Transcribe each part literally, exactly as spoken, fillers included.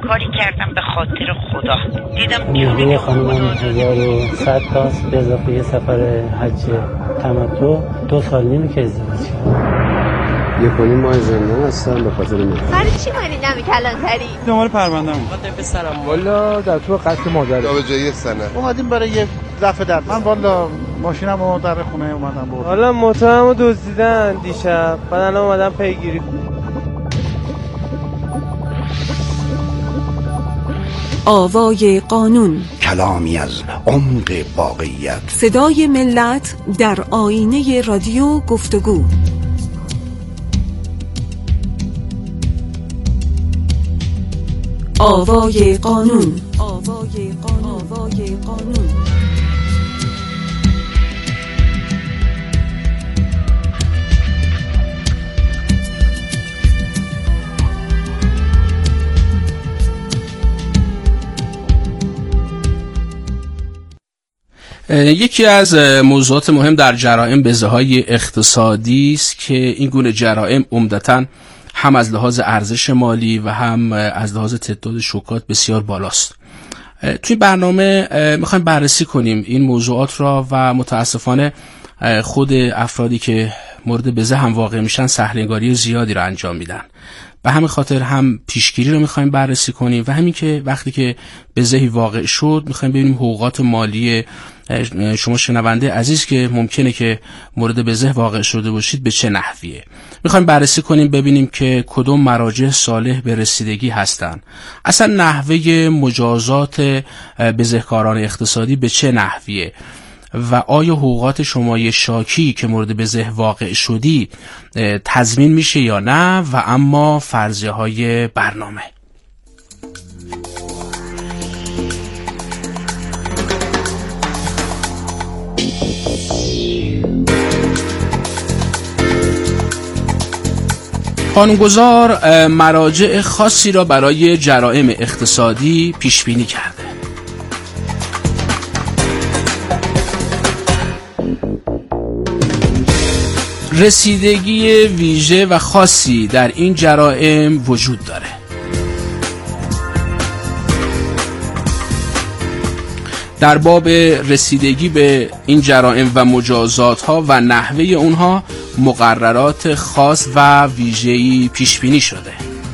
کاری کردم به خاطر خدا. دیدم نیروی خانمم هزار و صد تاست به اضافه یه سفر حج تمتع. دو سال نیمی که ازدواج کردم. یه کنی ماه زندان هستم به خاطر من. سری چی مانی نمی کلانتری؟ دنبال پرونده هم خاطر پسرم والا در تو قتل مادر به جای سنه اومدیم برای یه رفع در. من والا ماشینمو در خونه اومدم برد. والا موتورمو دزدیدن دیشب، بعد الان اومدم پیگیری. آوای قانون، کلامی از عمق واقعیت، صدای ملت در آینه رادیو گفتگو. آوای قانون، آوای قانون، آوای قانون. یکی از موضوعات مهم در جرائم بزه‌های اقتصادی است که این گونه جرائم عمدتاً هم از لحاظ ارزش مالی و هم از لحاظ تعداد شوکات بسیار بالاست. توی برنامه میخوایم بررسی کنیم این موضوعات را و متاسفانه خود افرادی که مورد بزه هم واقع میشن سهلنگاری زیادی را انجام میدن. به همین خاطر هم پیشگیری رو میخوایم بررسی کنیم و همین که وقتی که بزهی واقع شد میخوایم ببینیم حقوقات مالی شما شنونده عزیز که ممکنه که مورد بزه واقع شده باشید به چه نحویه. میخوایم بررسی کنیم ببینیم که کدوم مراجع صالح به رسیدگی هستن، اصلا نحوه مجازات بزهکاران اقتصادی به چه نحویه و آیا حقوقات شمای شاکی که مورد بزه واقع شدی تضمین میشه یا نه و اما فرضیه های برنامه. قانونگذار مراجع خاصی را برای جرائم اقتصادی پیش بینی کرده. رسیدگی ویژه و خاصی در این جرائم وجود داره. در باب رسیدگی به این جرائم و مجازات ها و نحوه اونها مقررات خاص و ویژه‌ای پیش بینی شده.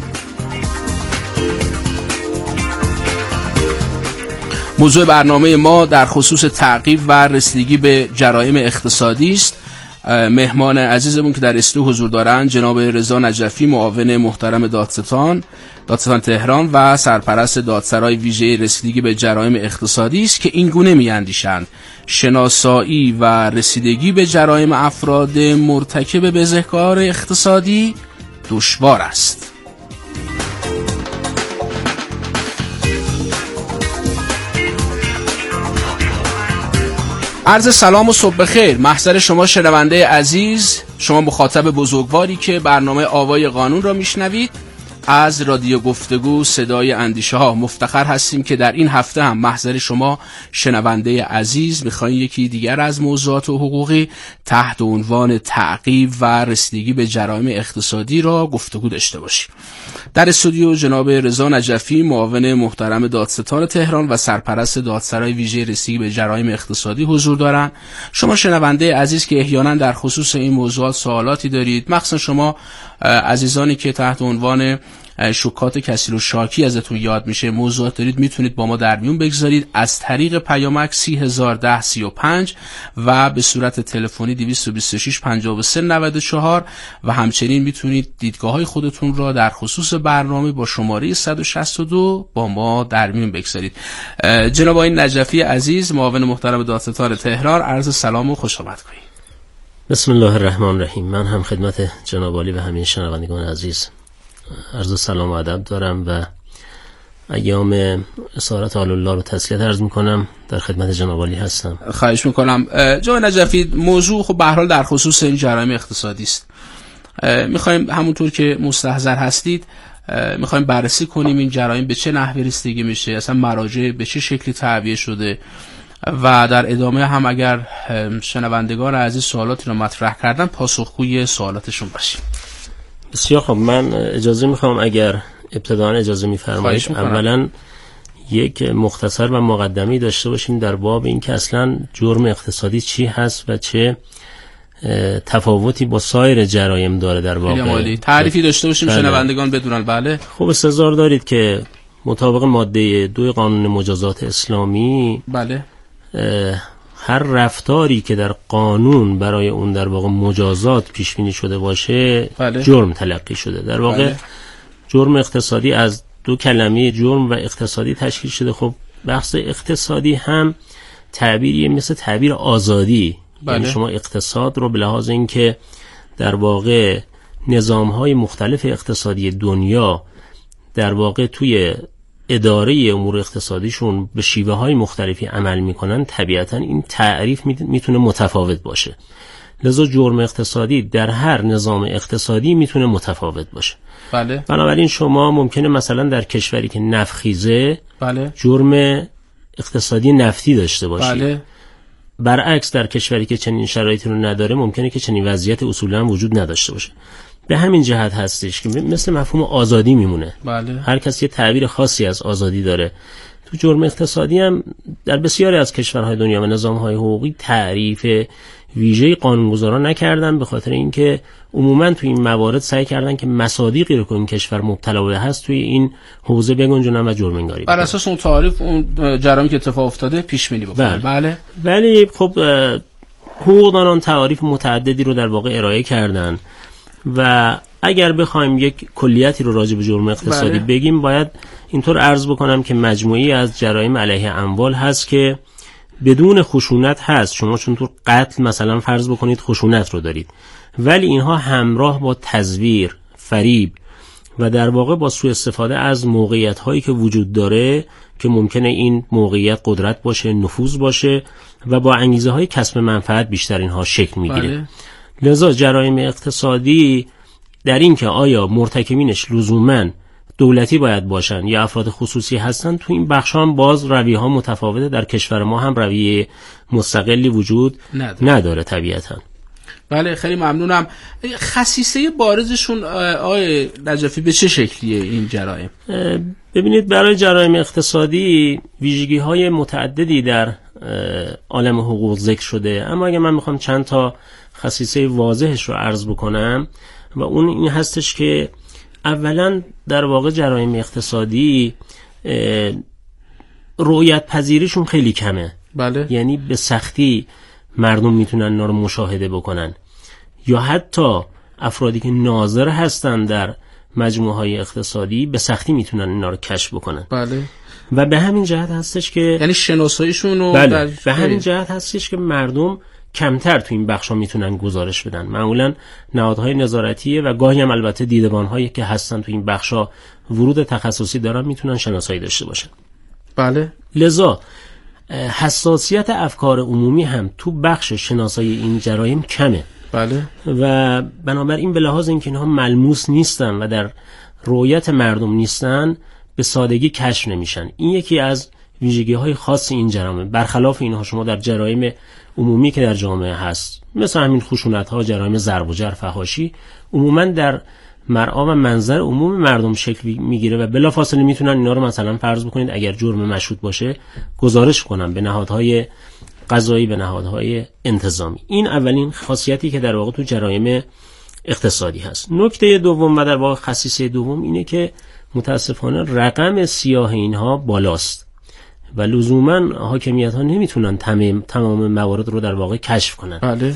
موضوع برنامه ما در خصوص تعقیب و رسیدگی به جرائم اقتصادی است. مهمان عزیزمون که در استودیو حضور دارند جناب رضا نجفی، معاون محترم دادستان دادستان تهران و سرپرست دادسرای ویژه رسیدگی به جرائم اقتصادی است که این گونه می‌اندیشند شناسایی و رسیدگی به جرائم افراد مرتکب بزهکار اقتصادی دشوار است. عرض سلام و صبح بخیر محضر شما شنونده عزیز، شما مخاطب بزرگواری که برنامه آوای قانون را میشنوید از رادیو گفتگو صدای اندیشه ها. مفتخر هستیم که در این هفته هم محضر شما شنونده عزیز میخوایم یکی دیگر از موضوعات و حقوقی تحت عنوان تعقیب و رسیدگی به جرائم اقتصادی را گفتگو داشته باشیم. در استودیو جناب رضا نجفی، معاون محترم دادستان تهران و سرپرست دادسرای ویژه رسیدگی به جرایم اقتصادی حضور دارند. شما شنونده عزیز که احیانا در خصوص این موضوعات سوالاتی دارید، مخصوصا شما عزیزانی که تحت عنوان شوکات کثیر و شاکی ازتون یاد میشه موضوعات دارید، میتونید با ما در میون بگذارید از طریق پیامک سی هزار و ده سی و پنج و به صورت تلفنی دویست و بیست و شش پنجاه و سه نود و چهار و همچنین میتونید دیدگاه های خودتون را در خصوص برنامه با شماره صد و شصت و دو با ما در میون بگذارید. جناب آقای نجفی عزیز، معاون محترم دادستان تهران، عرض سلام و خوش آمد کنید. بسم الله الرحمن الرحیم. من هم خدمت جناب عالی و همین شنوندگان عزیز عرض سلام و ادب دارم و ایام اسارت آل الله رو تسلیت عرض میکنم. در خدمت جناب عالی هستم. خواهش میکنم. جناب نجفی، موضوع خب به هر حال در خصوص این جرایم اقتصادی است. میخوایم همونطور که مستحضر هستید میخوایم بررسی کنیم این جرایم به چه نحوی رسیدگی میشه، اصلا مراجع به چه شکلی تعبیه شده و در ادامه هم اگر شنوندگان عزیز سوالاتی رو مطرح کردن پاسخگوی سوالاتشون باشیم. بسیار خب، من اجازه میخوام اگر ابتداً اجازه می‌فرمایید اولاً یک مختصر و مقدمی داشته باشیم در باب این که اصلاً جرم اقتصادی چی هست و چه تفاوتی با سایر جرایم داره در واقع. تعریفی داشته باشیم بله. شنوندگان بدونن. بله خب استظهار دارید که مطابق ماده دو قانون مجازات اسلامی بله هر رفتاری که در قانون برای اون در واقع مجازات پیش بینی شده باشه بله. جرم تلقی شده. در واقع بله. جرم اقتصادی از دو کلمه جرم و اقتصادی تشکیل شده. خب بحث اقتصادی هم تعبیری مثل تعبیر آزادی بله. یعنی شما اقتصاد رو به لحاظ اینکه در واقع نظام‌های مختلف اقتصادی دنیا در واقع توی اداره امور اقتصادیشون به شیوه‌های مختلفی عمل می‌کنن، طبیعتاً این تعریف میتونه متفاوت باشه. لذا جرم اقتصادی در هر نظام اقتصادی میتونه متفاوت باشه. بله. بنابراین شما ممکنه مثلا در کشوری که نفتخیزه بله. جرم اقتصادی نفتی داشته باشید. بله. برعکس در کشوری که چنین شرایطی رو نداره ممکنه که چنین وضعیت اصولاً وجود نداشته باشه. به همین جهت هستش که مثل مفهوم آزادی میمونه. بله. هر کسی یه تعبیر خاصی از آزادی داره. تو جرم اقتصادی هم در بسیاری از کشورهای دنیا و نظام‌های حقوقی تعریف ویژه‌ای قانونگذاران نکردن، به خاطر اینکه عموماً تو این موارد سعی کردن که مصادیقی رو که این کشور مبتلا بوده هست توی این حوزه بگنجونن و جرم انگاری بر اساس اون تعریف اون جرامی که اتفاق افتاده پیش بینی بکنن. بله. ولی خب حقوقدانان تعریف متعددی رو در واقع ارائه کردن و اگر بخوایم یک کلیتی رو راجع به جرم اقتصادی بله. بگیم باید اینطور عرض بکنم که مجموعی از جرایم علیه اموال هست که بدون خشونت هست. شما چون تو قتل مثلا فرض بکنید خشونت رو دارید، ولی اینها همراه با تزویر، فریب و در واقع با سوء استفاده از موقعیت هایی که وجود داره که ممکنه این موقعیت قدرت باشه، نفوذ باشه و با انگیزه های کسب منفعت بیشتر اینها شکل میگیره. بله. لذا جرایم اقتصادی در این که آیا مرتکبینش لزوماً دولتی باید باشن یا افراد خصوصی هستن، تو این بخش هم باز رویه ها متفاوته. در کشور ما هم رویه مستقلی وجود نداره, نداره طبیعتاً. بله خیلی ممنونم. خصیصه بارزشون آقای نجفی به چه شکلیه این جرایم؟ ببینید برای جرایم اقتصادی ویژگی های متعددی در عالم حقوق ذکر شده، اما اگه من میخوام چند تا خصیصه واضحش رو عرض بکنم و اون این هستش که اولا در واقع جرایم اقتصادی رؤیت پذیریشون خیلی کمه. بله. یعنی به سختی مردم میتونن اینا رو مشاهده بکنن یا حتی افرادی که ناظر هستن در مجموعه های اقتصادی به سختی میتونن اینا رو کشف بکنن. بله. و به همین جهت هستش که یعنی شناساییشون رو بله. در... به همین جهت هستش که مردم کمتر تو این بخشا میتونن گزارش بدن. معمولا نهادهای نظارتیه و گاهی هم البته دیدبان‌هایی که هستن تو این بخشا ورود تخصصی دارن میتونن شناسایی داشته باشن. بله. لذا حساسیت افکار عمومی هم تو بخش شناسایی این جرایم کمه. بله. و بنابراین به لحاظ اینکه اینها ملموس نیستن و در رؤیت مردم نیستن به سادگی کشف نمیشن. این یکی از ویژگی‌های خاص این جرائمه. برخلاف اینها شما در جرایم عمومی که در جامعه هست مثل همین خشونت‌ها، جرایم ضرب و جرح، فحاشی، عموماً در مرعا و منظر عموم مردم شکل میگیره و بلافاصله میتونن اینا رو مثلا فرض بکنید اگر جرم مشهود باشه گزارش کنن به نهادهای قضایی، به نهادهای انتظامی. این اولین خاصیتی که در واقع تو جرایم اقتصادی هست. نکته دوم و در واقع خصیصه دوم اینه که متاسفانه رقم سیاه اینها بالاست و لزوما حاکمیت ها نمیتونن تمام تمام موارد رو در واقع کشف کنن. بله.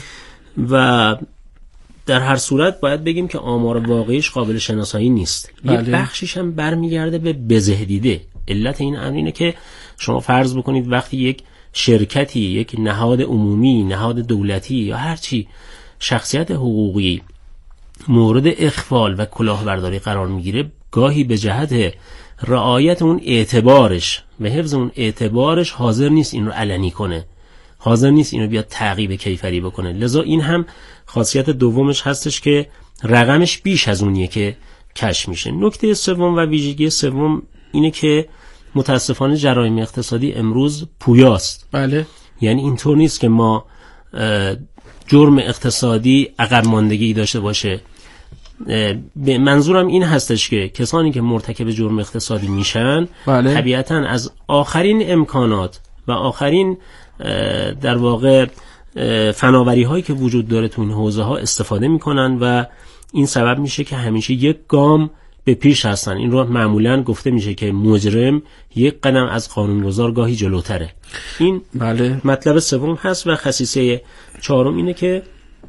و در هر صورت باید بگیم که آمار واقعیش قابل شناسایی نیست. بله. یه بخشیش هم برمیگرده به بزهدیده. علت این امر اینه که شما فرض بکنید وقتی یک شرکتی، یک نهاد عمومی، نهاد دولتی یا هر چی شخصیت حقوقی مورد اخفال و کلاهبرداری قرار میگیره، گاهی به جهت رعایت اون اعتبارش و حفظ اون اعتبارش حاضر نیست این رو علنی کنه، حاضر نیست این رو بیاد تعقیب کیفری بکنه. لذا این هم خاصیت دومش هستش که رقمش بیش از اونیه که کشف میشه. نکته سوم و ویژگی سوم اینه که متاسفانه جرایم اقتصادی امروز پویاست. بله. یعنی اینطور نیست که ما جرم اقتصادی عقب ماندگی داشته باشه. منظورم این هستش که کسانی که مرتکب جرم اقتصادی میشن بله. طبیعتاً از آخرین امکانات و آخرین در واقع فناوری هایی که وجود داره تو این حوزه ها استفاده میکنن و این سبب میشه که همیشه یک گام به پیش هستن. این رو معمولاً گفته میشه که مجرم یک قدم از قانونگذار گاهی جلوتره. این بله. مطلب سوم هست. و خصیصه چهارم اینه که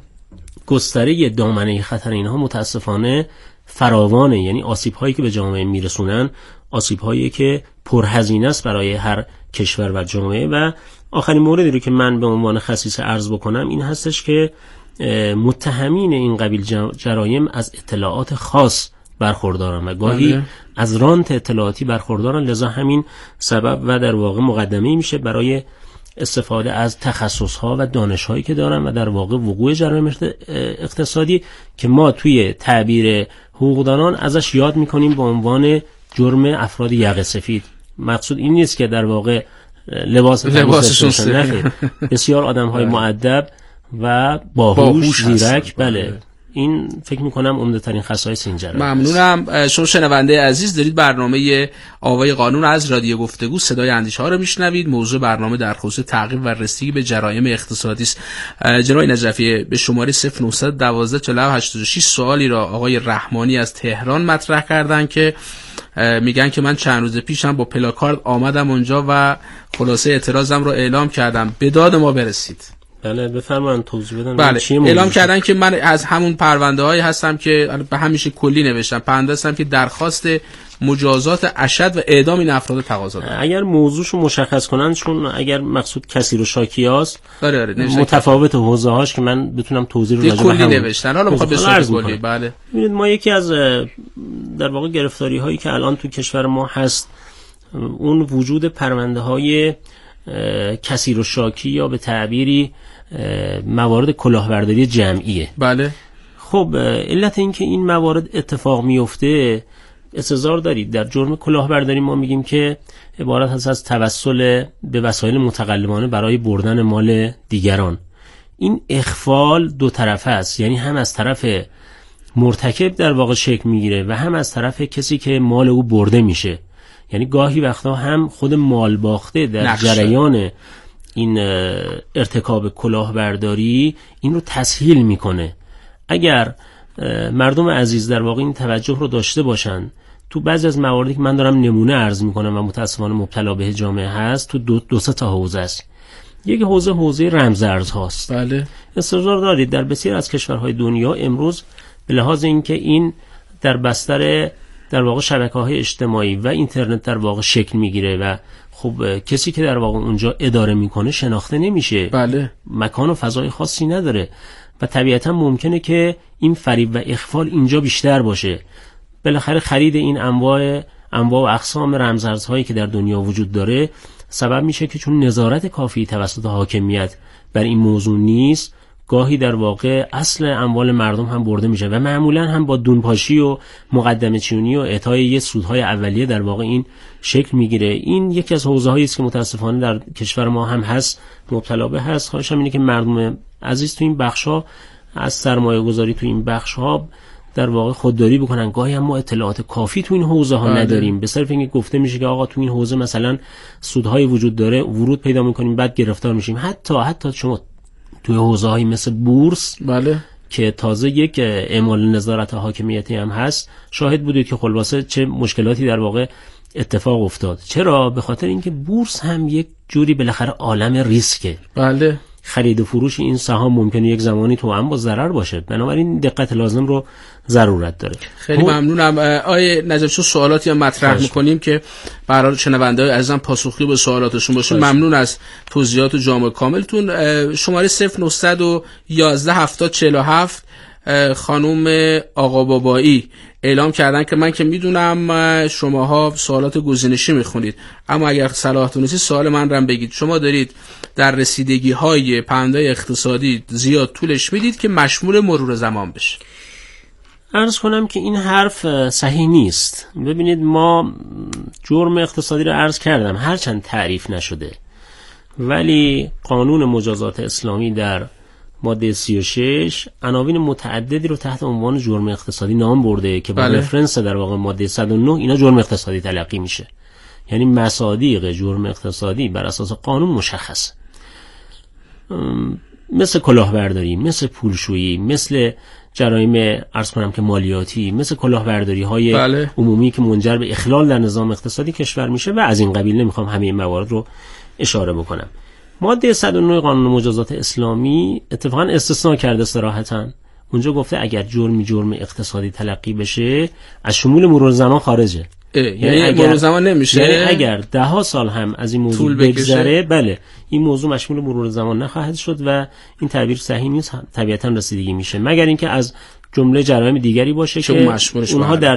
گستره دامنه خطر اینها متاسفانه فراوانه، یعنی آسیب هایی که به جامعه میرسونن آسیب هایی که پرهزینه است برای هر کشور و جامعه. و آخرین موردی رو که من به عنوان خصیصه عرض بکنم این هستش که متهمین این قبیل جرایم از اطلاعات خاص برخوردارن و گاهی بله. از رانت اطلاعاتی برخوردارن، لذا همین سبب و در واقع مقدمه میشه برای استفاده از تخصص‌ها و دانش‌هایی که دارن و در واقع وقوع جرایم اقتصادی که ما توی تعبیر حقوقدانان ازش یاد میکنیم به عنوان جرم افراد یقه سفید. مقصود این نیست که در واقع لباس لباسشون نخیر. بسیار آدم‌های مؤدب و باهوش، زیرک. بله. این فکر میکنم عمده ترین خصایص این جرایم. ممنونم. شما شنونده عزیز دارید برنامه آوای قانون از رادیو گفتگو صدای اندیشه ها رو میشنوید. موضوع برنامه در خصوص تعقیب و رسیدگی به جرایم اقتصادی است. جناب نجفی به شماره صفر نه یک دو چهار هشت شش سوالی را آقای رحمانی از تهران مطرح کردن که میگن که من چند روز پیشم با پلاکارد آمدم اونجا و خلاصه اعتراضم رو اعلام کردم، به داد ما برسید. بله بفرمایید توضیح بدن. بله اعلام کردن که من از همون پرونده هایی هستم که به همیشه کلی نوشتم، پرونده هستم که درخواست مجازات اشد و اعدام این افراد تقاضا دارم. اگر موضوعشو مشخص کنن، چون اگر مقصود کسی رو شاکیاست آره آره متفاوت حوزه هاش که من بتونم توضیح رو راجع به کلی نوشتن. حالا میخواد به صورت کلی. بله ببینید ما یکی از در واقع گرفتاری هایی که الان تو کشور ما هست اون وجود پرونده های کسی رو شاکی یا به تعبیری موارد کلاهبرداری جمعیه. بله. خب علت این که این موارد اتفاق میفته استظهار دارید. در جرم کلاهبرداری ما میگیم که عبارت هست از توسل به وسایل متقلبانه برای بردن مال دیگران. این اخفال دو طرفه است، یعنی هم از طرف مرتکب در واقع شکل میگیره و هم از طرف کسی که مال او برده میشه. یعنی گاهی وقتا هم خود مال باخته در نقشه. جریان این ارتکاب کلاهبرداری این رو تسهیل میکنه. اگر مردم عزیز در واقع این توجه رو داشته باشن، تو بعضی از مواردی که من دارم نمونه عرض میکنم و متاسفانه مبتلا به جامعه هست، تو دو, دو سه تا حوزه است. یک حوزه حوزه رمزارز هاست. بله. استظهار دارید در بسیار از کشورهای دنیا امروز به لحاظ اینکه این در بستر در واقع شبکه‌های اجتماعی و اینترنت در واقع شکل میگیره و خب کسی که در واقع اونجا اداره میکنه شناخته نمیشه. بله. مکان و فضای خاصی نداره و طبیعتا ممکنه که این فریب و اخفال اینجا بیشتر باشه. بالاخره خرید این انواع انواع و اقسام رمزارزهایی که در دنیا وجود داره سبب میشه که چون نظارت کافی توسط حاکمیت بر این موضوع نیست، گاهی در واقع اصل اموال مردم هم برده میشه و معمولا هم با دونپاشی و مقدمه چینی و اعطای یه سودهای اولیه در واقع این شکل میگیره. این یکی از حوزه‌هایی است که متاسفانه در کشور ما هم هست، مبتلا به هست. خواهشم اینه که مردم عزیز تو این بخش‌ها از سرمایه‌گذاری تو این بخش‌ها در واقع خودداری بکنن. گاهی هم ما اطلاعات کافی تو این حوزه ها نداریم، به صرف اینکه گفته میشه که آقا تو این حوزه مثلا سودهای وجود داره، ورود پیدا میکنیم بعد گرفتار میشیم. حتی حتی شما توی حوزه‌های مثل بورس بله که تازه یک اعمال نظارت حاکمیتی هم هست شاهد بودید که خلاصه چه مشکلاتی در واقع اتفاق افتاد. چرا؟ به خاطر اینکه بورس هم یک جوری بالاخره عالم ریسکه. بله. خرید و فروش این سهام ممکنه یک زمانی تو هم با ضرر باشه، بنابراین دقت لازم رو ضرورت داره. خیلی ممنونم. آیه نجفی سوالاتی هم مطرح می‌کنیم که به هر حال شنونده‌های عزیزم پاسخگوی به سوالاتشون باشیم. ممنون از توضیحات جامع کاملتون. شماره صفر نه یک یک هفتاد چهل و هفت خانم آقا بابایی اعلام کردن که من که میدونم شماها سوالات گزینشی میخونید، اما اگر صلاحتون نیست سوال من رو بگید. شما دارید در رسیدگی های پرونده اقتصادی زیاد طولش میدید که مشمول مرور زمان بشه. عرض کنم که این حرف صحیح نیست. ببینید ما جرم اقتصادی رو عرض کردم هرچند تعریف نشده، ولی قانون مجازات اسلامی در ماده سی و شش عناوین متعددی رو تحت عنوان جرم اقتصادی نام برده که با بله. رفرنس در واقع ماده صد و نه اینا جرم اقتصادی تلقی میشه. یعنی مصادیق جرم اقتصادی بر اساس قانون مشخص، مثل کلاهبرداری، مثل پولشویی، مثل جرایم عرض کنم که مالیاتی، مثل کلاهبرداری های بله. عمومی که منجر به اخلال در نظام اقتصادی کشور میشه و از این قبیل. نمیخوام همه این موارد رو اشاره بکنم. ماده صد و نه قانون مجازات اسلامی اتفاقا استثناء کرده صراحتاً. اونجا گفته اگر جرمی جرم اقتصادی تلقی بشه از شمول مرور زمان خارجه. یعنی اگر مرور زمان نمیشه، یعنی اگر ده ها سال هم از این موضوع بگذره، بله این موضوع مشمول مرور زمان نخواهد شد و این تعبیر صحیح نیست، طبیعتا رسیدگی میشه، مگر اینکه از جمله جرایم دیگری باشه که اونها در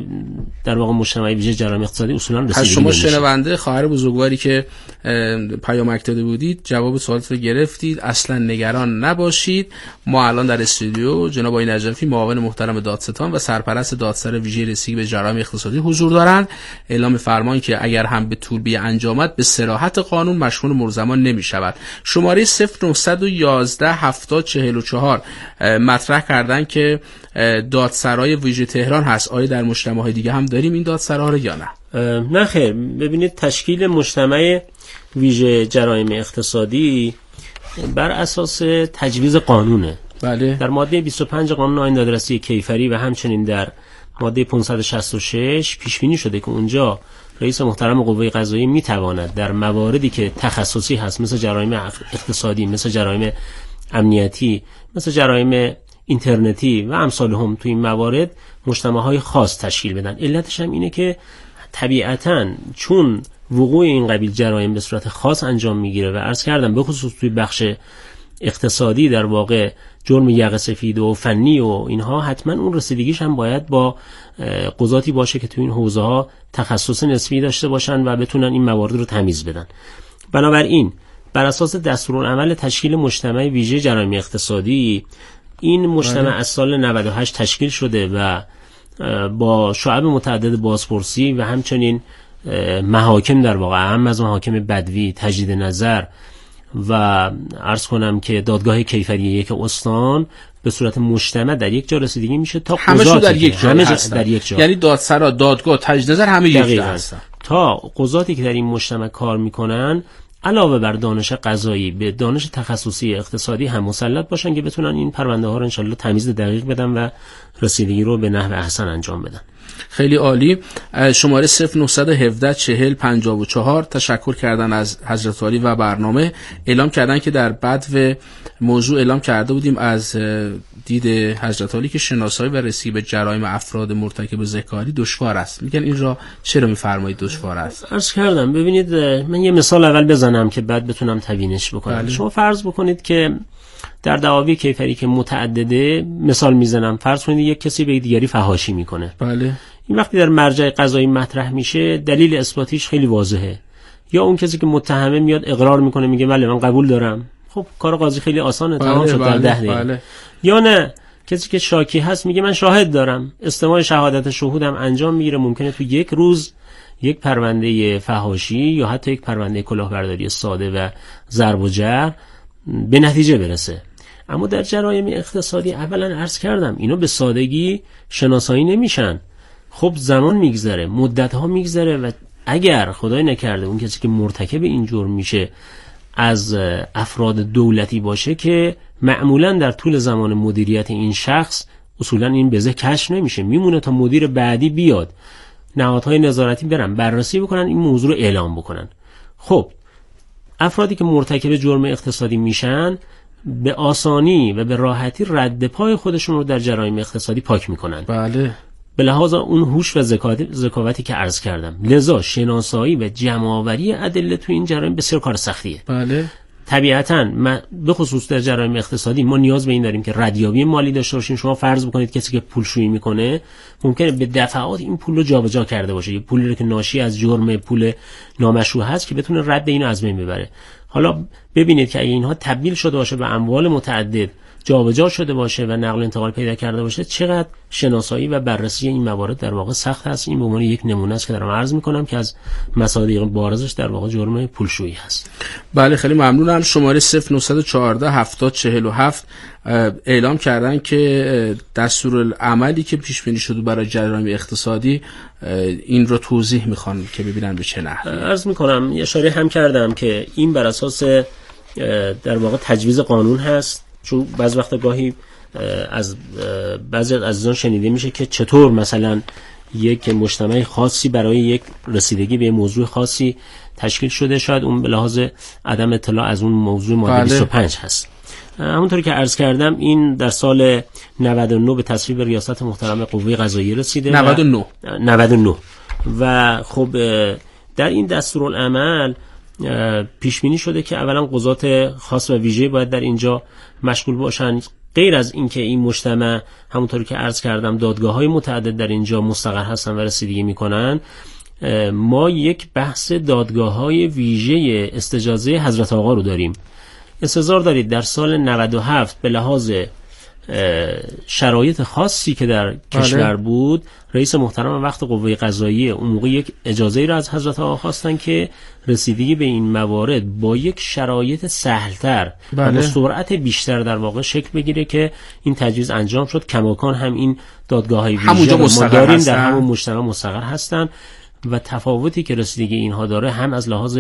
در واقع مجتمع ویژه جرایم اقتصادی اصولا رسیدگی شما نمیشه. شنونده خواهر بزرگواری که پیامک داده بودید جواب سوالات رو گرفتید، اصلا نگران نباشید. ما الان در استودیو جناب آقای نجفی معاون محترم دادستان و سرپرست دادسر ویژه رسیدگی به جرایم اقتصادی حضور دارند. اعلام فرمان که اگر هم به طول بی انجامد به صراحت قانون مشمول مرزمان نمی شود. شماره صفر نه یک یک هفتاد چهل و چهار مطرح کردن که دادسرای ویژه تهران هست. آیا در مجتمع‌های دیگه هم داریم این دادسرها رو یا نه؟ نه خیر. ببینید تشکیل مجتمع ویژه جرایم اقتصادی بر اساس تجویز قانونه. بله. در ماده بیست و پنج قانون آیین دادرسی کیفری و همچنین در ماده پانصد و شصت و شش پیش بینی شده که اونجا رئیس محترم قوه قضاییه میتواند در مواردی که تخصصی هست مثل جرایم اقتصادی، مثل جرایم امنیتی، مثل جرایم اینترنتی و امثال هم تو این موارد مجتمع‌های خاص تشکیل بدن. علتش هم اینه که طبیعتاً چون وقوع این قبیل جرایم به صورت خاص انجام میگیره و عرض کردم به خصوص توی بخش اقتصادی در واقع جرم یقه سفید و فنی و اینها، حتما اون رسیدگیش هم باید با قضاتی باشه که تو این حوزه ها تخصص نسبی داشته باشن و بتونن این موارد رو تمیز بدن. بنابراین بر اساس دستورالعمل تشکیل مجتمع ویژه جرایم اقتصادی این مجتمع از سال نود و هشت تشکیل شده و با شعب متعدد بازپرسی و همچنین محاکم در واقع هم از محاکم بدوی، تجدید نظر و عرض کنم که دادگاه کیفری یک استان به صورت مجتمع در یک جا رسیدگی میشه تا همشون در یک جا همه هستن. در یک جا. یعنی دادسرا، دادگاه، تجدید نظر همه یک جا هستن. تا قضاتی که در این مجتمع کار میکنن علاوه بر دانش قضایی به دانش تخصصی اقتصادی هم مسلط باشن که بتونن این پرونده ها رو انشالله تمیز دقیق بدن و رسیدگی رو به نحو احسن انجام بدن. خیلی عالی. شماره صفر نه یک هفت چهل پنجاه و چهار تشکر کردن از حضرت عالی و برنامه. اعلام کردن که در بدو موضوع اعلام کرده بودیم از دید حضرت عالی که شناسایی و رسیدگی به جرایم افراد مرتکب زکاری دشوار است. میگن این را چرا میفرمایید دشوار است؟ عرض کردم ببینید من یه مثال اول بزنم که بعد بتونم تبیینش بکنم. بله. شما فرض بکنید که در دعاوی کیفری که متعدده، مثال میزنم، فرض کنید یک کسی به دیگری فحاشی میکنه. بله. این وقتی در مرجع قضایی مطرح میشه دلیل اثباتیش خیلی واضحه. یا اون کسی که متهمه میاد اقرار میکنه میگه بله من قبول دارم، خب کار قاضی خیلی آسانه، بله، تمام شد در ده دقیقه. بله. یا نه کسی که شاکی هست میگه من شاهد دارم، استماع شهادت شهودم انجام میگیره، ممکنه تو یک روز یک پرونده فحاشی یا حتی یک پرونده کلاهبرداری ساده و ضرب و جرح به نتیجه برسه. اما در جرایم اقتصادی اولا عرض کردم اینا به سادگی شناسایی نمیشن. خب زمان میگذره، مدت ها میگذره و اگر خدای نکرده اون کسی که مرتکب این جرم میشه از افراد دولتی باشه که معمولا در طول زمان مدیریت این شخص اصولا این بزه کشف نمیشه، میمونه تا مدیر بعدی بیاد، نهادهای نظارتی برن بررسی بکنن، این موضوع رو اعلام بکنن. خب افرادی که مرتکب جرم اقتصادی میشن به آسانی و به راحتی رد پای خودشون رو در جرایم اقتصادی پاک میکنن. بله. به لحاظ اون هوش و ذکاوتی که عرض کردم. لذا شناسایی و جمع‌آوری ادله تو این جرایم بسیار کار سختیه. بله. طبیعتاً به خصوص در جرایم اقتصادی ما نیاز به این داریم که ردیابی مالی داشته باشیم. شما فرض بکنید کسی که پولشویی میکنه ممکنه به دفعات این پول رو جابجا کرده باشه، یه پولی رو که ناشی از جرم پول نامشروع هست که بتونه رد اینو از بین ببره. حالا ببینید که اگه اینها تبدیل شده باشه به اموال متعدد جابجا شده باشه و نقل و انتقال پیدا کرده باشه، چقدر شناسایی و بررسی این موارد در واقع سخت هست. این به عنوان یک نمونه است که دارم عرض میکنم که از مصادیق بارزش در واقع جرم پولشویی هست. بله خیلی ممنونم. شماره صفر نه یک چهار هفتاد چهل و هفت اعلام کردن که دستورالعملی که پیش بینی شده برای جرایم اقتصادی این رو توضیح میخوان که ببینن به چه نحوی. عرض میکنم اشاره هم کردم که این بر اساس در واقع تجویز قانون هست، چون بعض وقت گاهی از بعضی از عزیزان شنیده میشه که چطور مثلا یک مجتمع خاصی برای یک رسیدگی به موضوع خاصی تشکیل شده، شاید اون به لحاظ عدم اطلاع از اون موضوع ماده بیست و پنج هست. همونطوری که عرض کردم این در سال نود و نه به تصویب ریاست محترم قوه قضاییه رسیده. نود و نه نود و نه و خب در این دستورالعمل پیش بینی شده که اولا قضات خاص و ویژه باید در اینجا مشغول باشن. غیر از اینکه این مجتمع همونطوری که عرض کردم دادگاه‌های متعدد در اینجا مستقر هستن و رسیدگی میکنن، ما یک بحث دادگاه‌های ویژه استجازه حضرت آقا رو داریم. انتظار دارید در سال نود و هفت به لحاظ شرایط خاصی که در کشور بود، رئیس محترم وقت قوه قضاییه اون موقع یک اجازه‌ای را از حضرت آقا خواستن که رسیدگی به این موارد با یک شرایط سهل‌تر و با سرعت بیشتر در واقع شکل بگیره که این تجویز انجام شد. کماکان هم این دادگاه‌های ویژه ما داریم در همون مجتمع مستقر هستن و تفاوتی که رسیدگی اینها داره هم از لحاظ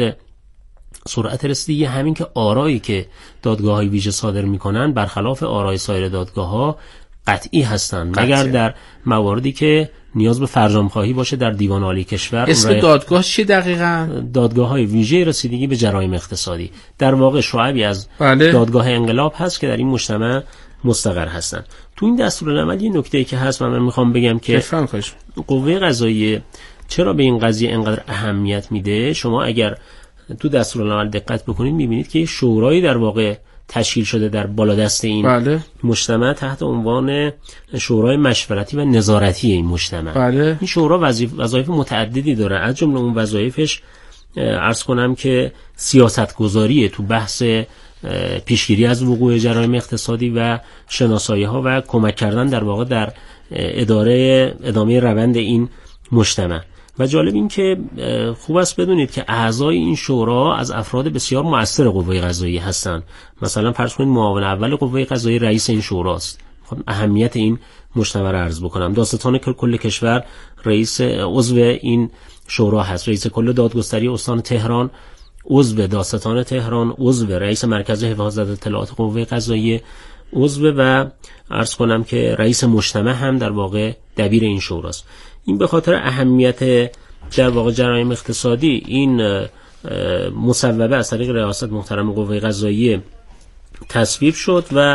سرعت رسیدگی، همین که آرایی که دادگاه‌های ویژه صادر می‌کنن برخلاف آرای سایر دادگاه‌ها قطعی هستند، مگر در مواردی که نیاز به فرجام‌خواهی باشه در دیوان عالی کشور. اسم دادگاه چی دقیقاً؟ دادگاه‌های ویژه رسیدگی به جرایم اقتصادی. در واقع شعبی از بله. دادگاه انقلاب هست که در این مجتمع مستقر هستند. تو این دستورالعمل یه نکته‌ای که هست من می‌خوام بگم که قوه قضاییه چرا به این قضیه اینقدر اهمیت میده. شما اگر تو دستورالعمل دقت بکنید میبینید که شورایی در واقع تشکیل شده در بالادست این بله. مجتمع تحت عنوان شورای مشورتی و نظارتی این مجتمع. بله. این شورا وظایف وظایف متعددی داره، از جمله اون وظایفش عرض کنم که سیاستگذاریه تو بحث پیشگیری از وقوع جرایم اقتصادی و شناسایی ها و کمک کردن در واقع در اداره ادامه روند این مجتمع. و جالب این که خوب است بدونید که اعضای این شورا از افراد بسیار مؤثر قوه قضاییه هستند. مثلا فرض کنید معاون اول قوه قضاییه رئیس این شوراست. خب اهمیت این مجتمع را عرض بکنم. دادستان کل کشور رئیس عضو این شورا هست، رئیس کل دادگستری استان تهران عضو دادستان تهران، عضو رئیس مرکز حفاظت اطلاعات قوه قضاییه عضو و عرض کنم که رئیس مجتمع هم در واقع دبیر این شوراست. این به خاطر اهمیت در واقع جرایم اقتصادی این مصوبه از طریق ریاست محترم قوه قضاییه تصویب شد و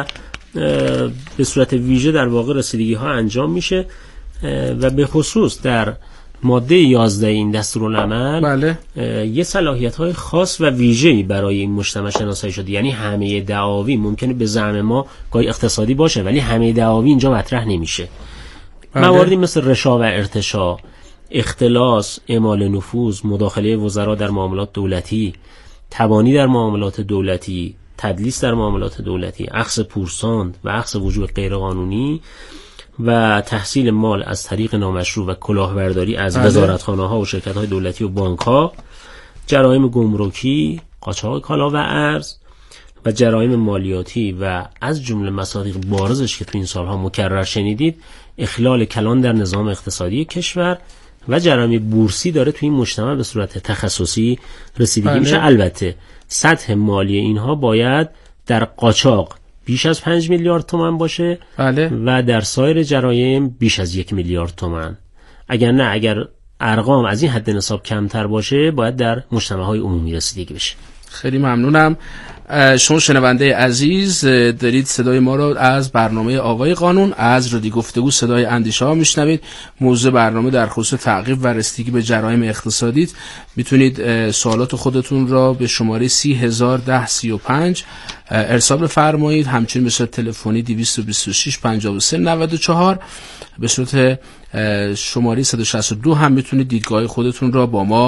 به صورت ویژه در واقع رسیدگی ها انجام میشه و به خصوص در ماده یازده این دستورالعمل بله. یه صلاحیت های خاص و ویژه‌ای برای این مجتمع شناسایی شده. یعنی همه دعاوی ممکنه به زعم ما گاهی اقتصادی باشه ولی همه دعاوی اینجا مطرح نمیشه. بله. مواردی مثل رشا و ارتشا، اختلاس، اعمال نفوذ، مداخله وزرا در معاملات دولتی، تبانی در معاملات دولتی، تدلیس در معاملات دولتی، اخذ پورساند و اخذ وجوه غیرقانونی و تحصیل مال از طریق نامشروع و کلاهبرداری از وزارتخانه‌ها و شرکت‌های دولتی و بانک‌ها، جرایم گمرکی، قاچاق کالا و ارز و جرایم مالیاتی و از جمله مصادیق بارزش که تو این سالها مکرر شنیدید، اخلال کلان در نظام اقتصادی کشور و جرایم بورسی داره تو این مجتمع به صورت تخصصی رسیدگی بله. میشه. البته سطح مالی اینها باید در قاچاق بیش از پنج میلیارد تومان باشه بله. و در سایر جرایم بیش از یک میلیارد تومان. اگر نه اگر ارقام از این حد نصاب کمتر باشه باید در مجتمع‌های عمومی رسیدگی بشه. خیلی ممنونم. شما شنونده عزیز دارید صدای ما را از برنامه آوای قانون از رادیو گفتگو صدای اندیشه ها میشنوید. موضوع برنامه در خصوص تعقیب و رسیدگی به جرایم اقتصادی. میتونید سوالات خودتون را به شماره سی هزار ده سی و پنج ارسال بفرمایید. همچنین به صورت تلفنی دویست و بیست و شش پنجاه و سه نود و چهار به صورت شماره صد و شصت و دو هم میتونید دیدگاه خودتون را با ما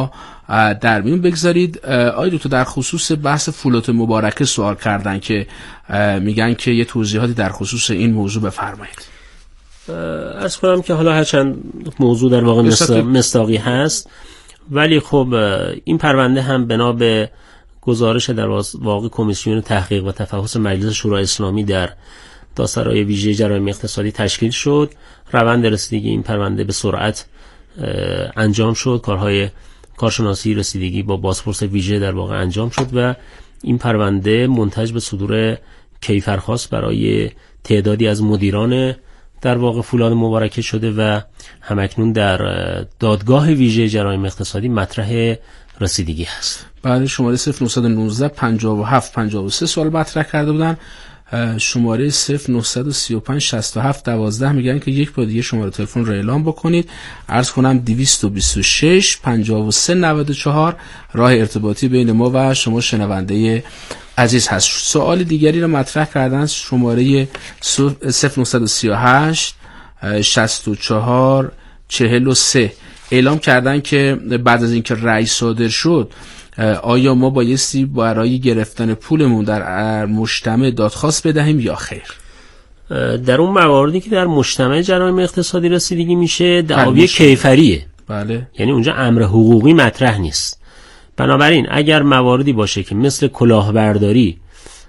در میون بگذارید. آقای دکتر در خصوص بحث فولاد مبارکه سوال کردن که میگن که یه توضیحاتی در خصوص این موضوع بفرمایید. عرض کنم که حالا هرچند موضوع در واقع مصداقی هست، ولی خب این پرونده هم بنا به گزارش در واقع کمیسیون تحقیق و تفحص مجلس شورای اسلامی در دادسرای ویژه جرایم اقتصادی تشکیل شد. روند رسیدگی این پرونده به سرعت انجام شد. کارهای کارشناسی رسیدگی با بازپرس ویژه در واقع انجام شد و این پرونده منتج به صدور کیفرخواست برای تعدادی از مدیران در واقع فولاد مبارکه شده و همکنون در دادگاه ویژه جرایم اقتصادی مطرح رسیدگی هست. بعد شماره صفر نه یک نه پنجاه و هفت پنجاه و سه سوال مطرح کرده بودن. شماره صفر نه سه پنج شصت و هفت دوازده میگن که یک بار دیگه شماره تلفن رو اعلام بکنید. عرض کنم دویست و بیست و شش پنجاه و سه نود و چهار راه ارتباطی بین ما و شما شنونده عزیز هست. سوال دیگری رو مطرح کردن. شماره صفر نه سه هشت شصت و چهار چهل و سه اعلام کردن که بعد از اینکه رأی صادر شد آیا ما بایستی برای گرفتن پولمون در مجتمع دادخواست بدهیم یا خیر؟ در اون مواردی که در مجتمع جرایم اقتصادی رسیدگی میشه دعاوی کیفریه. بله. یعنی اونجا امر حقوقی مطرح نیست. بنابراین اگر مواردی باشه که مثل کلاهبرداری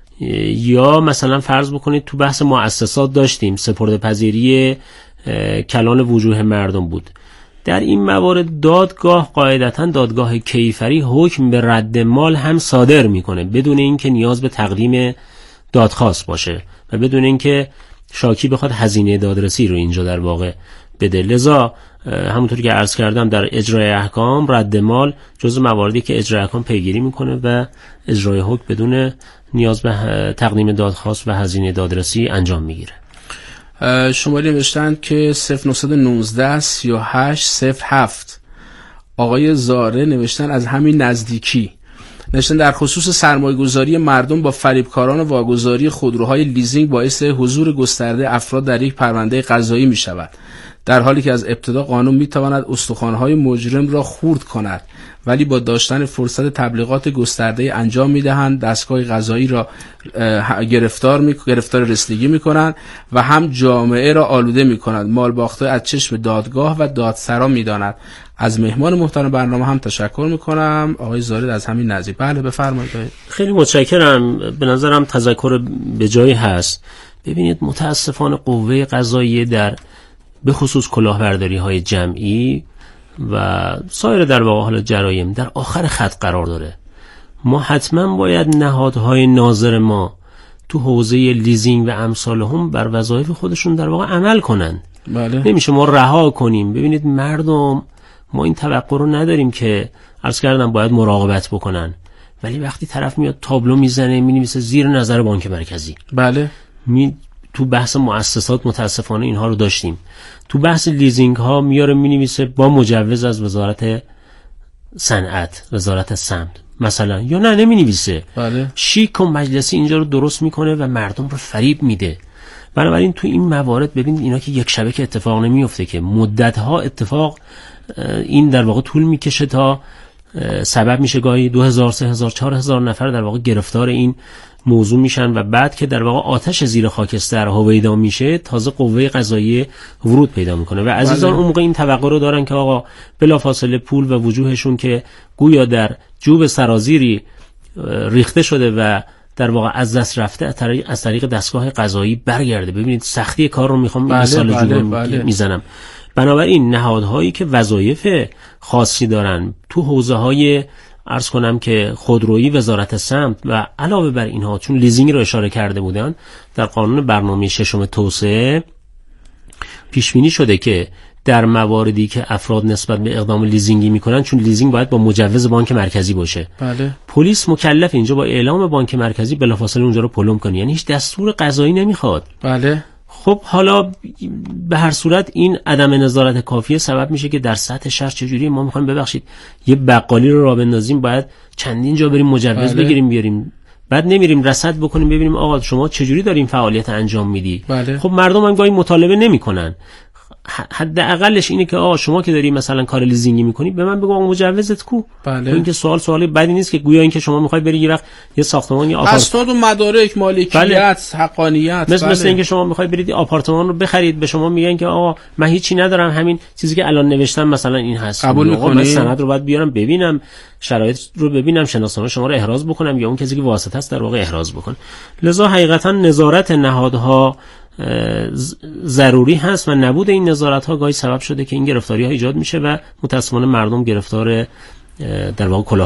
یا مثلا فرض بکنید تو بحث مؤسسات داشتیم سپرده‌پذیری کلان وجوه مردم بود، در این موارد دادگاه قاعدتاً دادگاه کیفری حکم به رد مال هم صادر میکنه بدون اینکه نیاز به تقدیم دادخواست باشه و بدون اینکه شاکی بخواد هزینه دادرسی رو اینجا در واقع بده. لذا همونطوری که عرض کردم در اجرای احکام رد مال جزو مواردی که اجرای احکام پیگیری میکنه و اجرای حکم بدون نیاز به تقدیم دادخواست و هزینه دادرسی انجام میگیره. شماره نوشتن که صفر نه یک نه سه هشت صفر هفت آقای زاره نوشتن از همین نزدیکی نوشتن در خصوص سرمایه‌گذاری مردم با فریبکاران واگذاری خودروهای لیزینگ باعث حضور گسترده افراد در یک پرونده قضایی می شود، در حالی که از ابتدا قانون می تواند استخوان‌های مجرم را خرد کند، ولی با داشتن فرصت تبلیغات گسترده انجام میدهند دستگاه قضایی را گرفتار می گرفتار رسیدگی میکنند و هم جامعه را آلوده میکنند. مال باخته از چشم دادگاه و دادسرا میداند. از مهمان محترم برنامه هم تشکر میکنم. آقای زارد از همین نزدیک. بله بفرمایید. خیلی متشکرم. به نظرم تذکر به جایی هست. ببینید متاسفانه قوه قضاییه در به خصوص کلاهبرداری های جمعی و سایر در واقع حال جرایم در آخر خط قرار داره. ما حتما باید نهادهای ناظر ما تو حوزه لیزینگ و امثال هم بر وظایف خودشون در واقع عمل کنند. بله. نمیشه ما رها کنیم. ببینید مردم ما این توقع رو نداریم که عرض کردم باید مراقبت بکنن، ولی وقتی طرف میاد تابلو میزنه مینویسه زیر نظر بانک مرکزی. بله. می تو بحث مؤسسات متاسفانه اینها رو داشتیم. تو بحث لیزینگ ها میاره مینویسه با مجوز از وزارت صنعت، وزارت سمت مثلا، یا نه نمینویسه. بله. شیک و مجلسی اینجا رو درست میکنه و مردم رو فریب میده. بنابراین تو این موارد ببینید اینا که یک شبه که اتفاق نمیفته، که مدت ها اتفاق این در واقع طول میکشه تا سبب میشه گاهی دو هزار سه هزار چهار هزار نفر در واقع گرفتار این موضوع میشن و بعد که در واقع آتش زیر خاکستر هویدا میشه تازه قوه قضاییه ورود پیدا میکنه و عزیزان اون موقع این توقع رو دارن که آقا بلافاصله پول و وجوهشون که گویا در جوب سرازیری ریخته شده و در واقع از دست رفته از طریق دستگاه قضایی برگرده. ببینید سختی کار رو میخوام این مثال بله، بله. میزنم. بنابراین نهادهایی که وظایف خاصی دارن تو حوزه های عرض کنم که خودرویی، وزارت سمت و علاوه بر اینها، چون لیزینگ رو اشاره کرده بودن، در قانون برنامه ششم توسعه پیش بینی شده که در مواردی که افراد نسبت به اقدام لیزینگی میکنن، چون لیزینگ باید با مجوز بانک مرکزی باشه، بله. پلیس مکلف اینجا با اعلام بانک مرکزی بلافاصله اونجا رو پلم کنه، یعنی هیچ دستور قضایی نمیخواد. بله. خب حالا به هر صورت این عدم نظارت کافیه سبب میشه که در سطح شهر چجوری ما میخوایم ببخشید یه بقالی رو راه بندازیم باید چندین جا بریم مجوز بله. بگیریم بیاریم، بعد نمیریم رصد بکنیم ببینیم آقا شما چجوری دارین فعالیت انجام میدی. بله. خب مردم هم گاهی مطالبه نمیکنن. حداقلش اینه که آ شما که داری مثلا کار لیزینگی میکنی به من بگو آقا مجوزت کو. بله. این که سوال سوالی بدی نیست که گویا اینکه شما میخوای بری یه وقت یه ساختمان یا اسناد و مدارک مالکیت بله. حقانیت مثل بله. مثل اینکه شما میخوای برید آپارتمان رو بخرید به شما میگن که آقا من هیچی ندارم همین چیزی که الان نوشتم مثلا این هست قبول آقا من سند رو باید بیارم ببینم شرایط رو ببینم شناسنامه شما رو احراز بکنم یا اون کسی که واسطه است در واقع احراز بکنه. لذا حقیقتا نظارت نهادها ضروری هست و نبود این نظارت ها گاهی سبب شده که این گرفتاری ها ایجاد میشه و متأسفانه مردم گرفتار در واقع